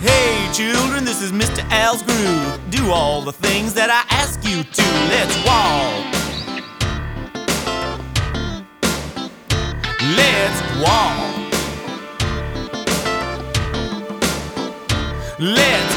Hey children, this is Mr. Al's Groove. Do all the things that I ask you to. Let's walk. Let's walk. Let's